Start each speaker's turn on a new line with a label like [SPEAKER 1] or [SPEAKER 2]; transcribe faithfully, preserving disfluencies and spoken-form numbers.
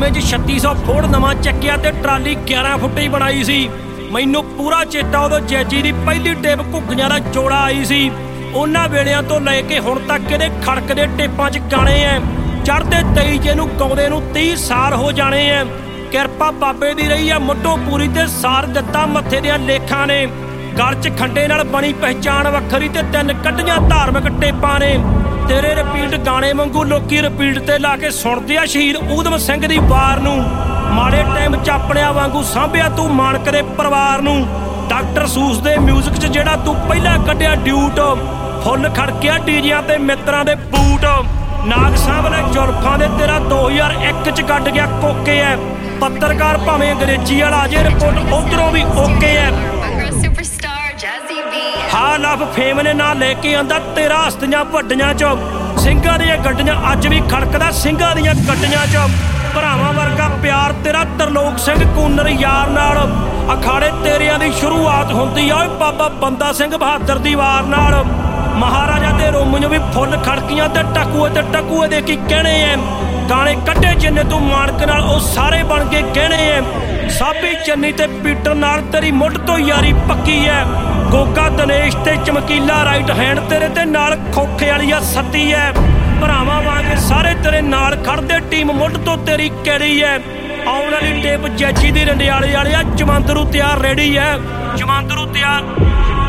[SPEAKER 1] ਅਠਾਨਵੇਂ ਚ ਛੱਤੀ ਸੌ ਫੋੜ ਨਵਾਂ ਚੱਕਿਆ ਤੇ ਟਰਾਲੀ ਗਿਆਰਾਂ ਫੁੱਟੀ ਬਣਾਈ ਸੀ। ਮੈਨੂੰ ਪੂਰਾ ਚੇਤਾ ਉਦੋਂ ਜੈਜੀ ਦੀ ਪਹਿਲੀ ਟੇਪ ਘੁੱਗੀਆਂ ਦਾ ਜੋੜਾ ਆਈ ਸੀ। ਉਹਨਾਂ ਵੇਲਿਆਂ ਤੋਂ ਲੈ ਕੇ ਹੁਣ ਤੱਕ ਇਹਦੇ ਖੜਕਦੇ ਟੇਪਾਂ 'ਚ ਗਾਣੇ ਐ। ਚੜ੍ਹਦੇ ਤੇਈ ਜੇ ਨੂੰ ਗਾਉਂਦੇ ਨੂੰ ਤੀਹ ਸਾਲ ਹੋ ਜਾਣੇ ਐ। ਕਿਰਪਾ ਬਾਬੇ ਦੀ ਰਹੀ ਆ ਮੁੱਢੋਂ ਪੂਰੀ ਤੇ ਸਾਰ ਦਿੱਤਾ ਮੱਥੇ ਦੀਆਂ ਲੇਖਾਂ ਨੇ। ਗਲ 'ਚ ਖੰਡੇ ਨਾਲ ਬਣੀ ਪਹਿਚਾਣ ਵੱਖਰੀ ਤੇ ਤਿੰਨ ਕੱਢੀਆਂ ਧਾਰਮਿਕ ਟੇਪਾਂ ਨੇ। ਤੇਰੇ ਰਿਪੀਟ ਗਾਣੇ ਵਾਂਗੂ ਲੋਕੀ ਰਿਪੀਟ ਤੇ ਲਾ ਕੇ ਸੁਣਦੇ ਆ ਸ਼ਹੀਦ ਊਧਮ ਸਿੰਘ ਦੀ ਵਾਰ ਨੂੰ। ਮਾੜੇ ਟਾਈਮ 'ਚ ਆਪਣਿਆਂ ਵਾਂਗੂ ਸਾਂਭਿਆ ਤੂੰ ਮਾਣਕ ਦੇ ਪਰਿਵਾਰ ਨੂੰ। ਡਾਕਟਰ ਸੂਸ ਦੇ ਮਿਊਜ਼ਿਕ 'ਚ ਜਿਹੜਾ ਤੂੰ ਪਹਿਲਾਂ ਕੱਢਿਆ ਡਿਊਟ, ਫੁੱਲ ਖੜਕਿਆ ਡੀਜਿਆਂ ਤੇ ਮਿੱਤਰਾਂ ਦੇ ਬੂਟ। ਨਾਗ ਸਾਹਿਬ ਨੇ ਜ਼ੁਲਫਾਂ ਦੇ ਤੇਰਾ ਦੋ ਹਜ਼ਾਰ ਇੱਕ 'ਚ ਕੱਢ ਗਿਆ ਕੋਕੇ ਐ। ਪੱਤਰਕਾਰ ਭਾਵੇਂ ਅੰਗਰੇਜ਼ੀ ਵਾਲਾ ਜੇ ਰਿਪੋਰਟ ਉਧਰੋਂ ਵੀ ਓਕੇ ਐ। ਹਾਂ ਲਵ ਫੇਮ ਨੇ ਨਾ ਲੈ ਕੇ ਆਂਦਾ ਤੇਰਾ ਹਸਤੀਆਂ ਵੱਡੀਆਂ 'ਚ। ਸਿੰਘਾਂ ਦੀਆਂ ਗੱਡੀਆਂ ਅੱਜ ਵੀ ਖੜਕਦਾ ਸਿੰਘਾਂ ਦੀਆਂ ਗੱਡੀਆਂ 'ਚ। ਭਰਾਵਾਂ ਵਰਗਾ ਪਿਆਰ ਤੇਰਾ ਤਰਲੋਕ ਸਿੰਘ ਕੂਨਰ ਯਾਰ ਨਾਲ। ਅਖਾੜੇ ਤੇਰਿਆਂ ਦੀ ਸ਼ੁਰੂਆਤ ਹੁੰਦੀ ਆ ਓਏ ਬਾਬਾ ਬੰਦਾ ਸਿੰਘ ਬਹਾਦਰ ਦੀ ਵਾਰ ਨਾਲ। ਮਹਾਰਾਜਾ ਦੇ ਰੋਮੀਓ ਵੀ ਫੁੱਲ ਖੜਕੀਆਂ ਤੇ ਟਕੂਏ ਤੇ ਟਕੂਏ ਦੇ ਕੀ ਕਹਿਣੇ ਐ। ਗਾਣੇ ਕੱਢੇ ਜਿੰਨੇ ਤੂੰ ਮਾਣਕ ਨਾਲ ਉਹ ਸਾਰੇ ਬਣ ਕੇ ਗਹਿਣੇ ਐ। ਸਾਬੀ ਚੰਨੀ ਤੇ ਪੀਟਰ ਨਾਲ ਤੇਰੀ ਮੁੱਢ ਤੋਂ ਯਾਰੀ ਪੱਕੀ ਐ। ਗੋਗਾ ਦਿਨੇਸ਼ ਤੇ ਚਮਕੀਲਾ ਰਾਈਟ ਹੈਂਡ ਤੇਰੇ ਤੇ ਨਾਲ ਖੋਖੇ ਵਾਲੀ ਆ ਸੱਤੀ ਐ। ਭਰਾਵਾਂ ਵਾਂਗੇ ਸਾਰੇ ਤੇਰੇ ਨਾਲ ਖੜਦੇ ਟੀਮ ਮੁੱਢ ਤੋਂ ਤੇਰੀ ਕਿਹੜੀ ਐ। ਆਉਣ ਵਾਲੀ ਟੇਪ ਜੈਜੀ ਦੀ ਰੰਡਿਆਲੇ ਵਾਲਿਆ ਜਮਾਂਦਰੂ ਤਿਆਰ ਰੈਡੀ ਐ। ਜਮਾਂਦਰੂ ਤਿਆਰ।